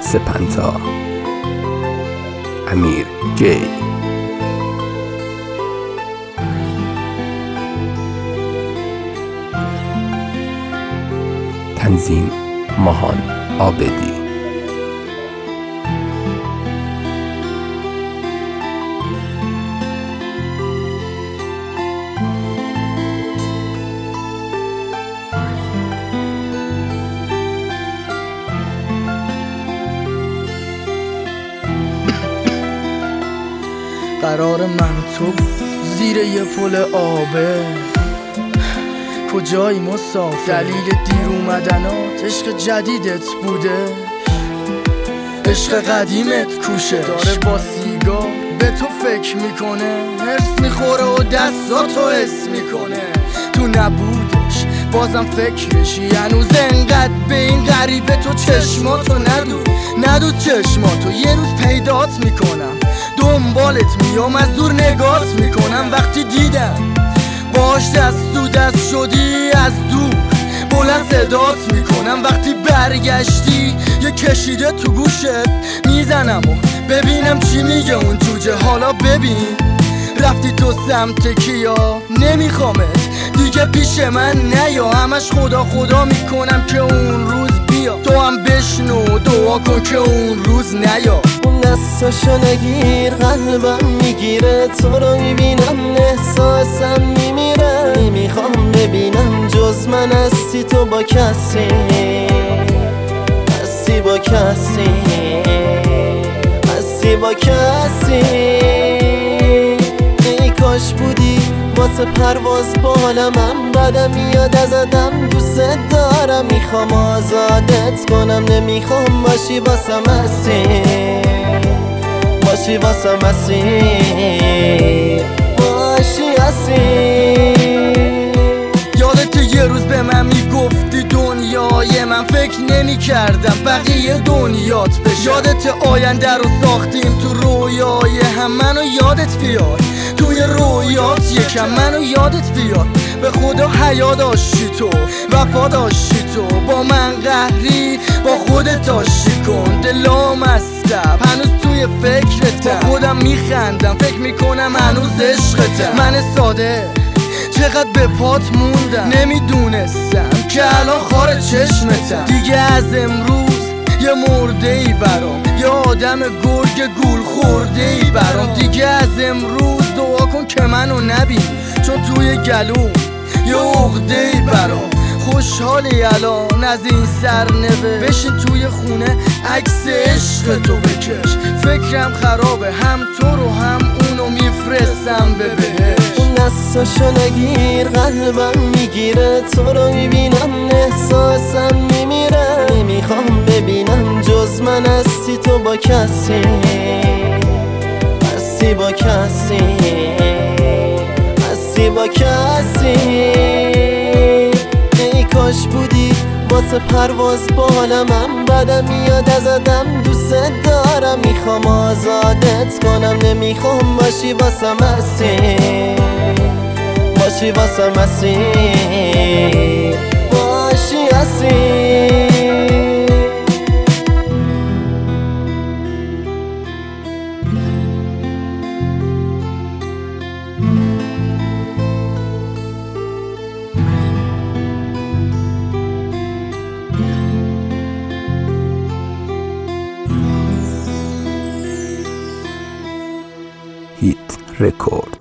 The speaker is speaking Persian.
سپنتا. امیر جی. تنظیم ماهان عابدی. قرار من و تو زیر یه پل آبه، کجایی مسافر؟ دلیل دیر اومدنات عشق جدیدت بوده، عشق قدیمت کوشه داره با سیگار به تو فکر میکنه، هرس میخوره و دستاتو حس میکنه. تو نبودش بازم فکرشی، هنوز انقدر به این غریبه تو چشماتو ندود چشماتو. یه روز پیدات میکنم، دنبالت میام، از دور نگات میکنم. وقتی دیدم باش دست تو دست شدی، از دور بلند صدات میکنم. وقتی برگشتی یه کشیده تو گوشت میزنم و ببینم چی میگه اون جوجه. حالا ببین رفتی تو سمت کیا، نمیخوامت دیگه پیش من نیا. همش خدا خدا میکنم که اون روز بیا، تو هم بشنو دعا کن که اون روز نیا. اون دستاشو نگیر، قلبم میگیره، تو رو میبینم احساسم میمیره. نمیخوام ببینم جز من هستی تو با کسی، هستی با کسی، هستی با کسی. ای کاش بودی واسه پرواز بالمم، بدم میاد ازدم، دوست دارم، میخوام آزادت کنم. نمیخوام باشی واسم اسیر، باشی واسم اسیر، باشی اسیر. یادت یه روز به من میگفتی دنیای من، فکر نمی کردم بقیه دنیات بشه. یادت آینده رو ساختیم تو رویای هم، منو یادت بیار توی رویات یکم، منو یادت بیار. به خدا حیا داشتی تو، وفا داشتی تو، با من قهری با خودت آشتی کن. دلام استب هنوز توی فکرتم، خودم میخندم فکر میکنم هنوز عشقتم. من ساده چقدر به پات موندم، نمیدونستم که الان خار چشمتم. دیگه از امروز یه مرده ای برام، یه آدم گرگ گول خورده ای برام. دیگه از امروز دعا کن که منو نبین، چون توی گلوم یه عقده ای برام. خوشحالی الان از این سرنوشت، بشین توی خونه عکس عشق تو بکش. فکرم خرابه، هم تو رو هم اونو میفرستم به بهشت. اون دستاشو نگیر، قلبم میگیره، تو رو میبینم احساسم میمیره. نمیخوام ببینم جز من هستی تو با کسی، هستی با کسی، هستی با کسی. ای کاش بودی واسه پرواز بالمم، بدم میاد ازدم، دوست دارم، میخوام آزادت کنم. نمیخوام باشی واسم اسیر، باشی واسم اسیر، باشی اسیر. هیت رکورد.